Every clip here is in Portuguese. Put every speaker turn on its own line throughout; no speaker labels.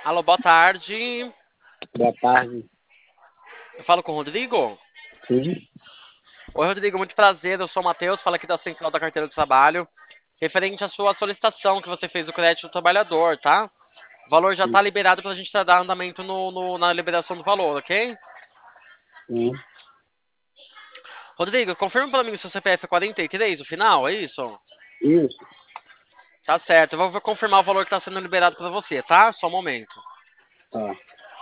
Alô, boa tarde.
Boa tarde.
Eu falo com o Rodrigo?
Sim,
Oi, Rodrigo, muito prazer. Eu sou o Matheus, falo aqui da Central da Carteira de Trabalho, referente à sua solicitação que você fez do crédito do trabalhador, tá? O valor já
sim,
está liberado para a gente dar andamento na liberação do valor, ok?
sim.
Rodrigo, confirma para mim se o CPF é 43, o final, é isso?
Isso,
Tá certo, eu vou confirmar o valor que está sendo liberado para você, tá? Só um momento.
tá.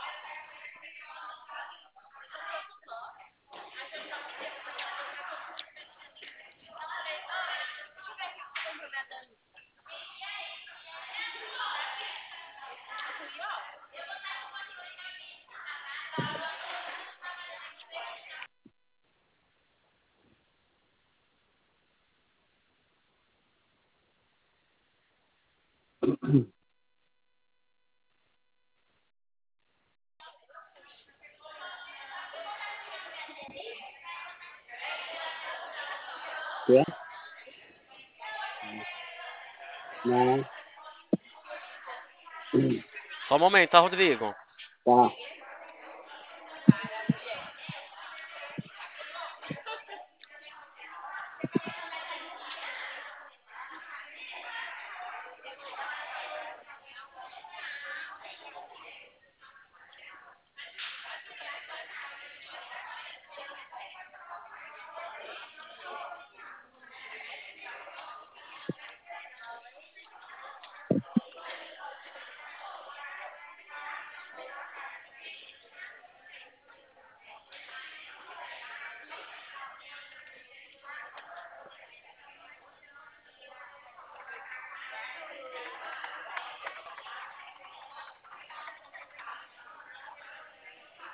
Quer? Não.
Só um momento, tá, Rodrigo?
Tá.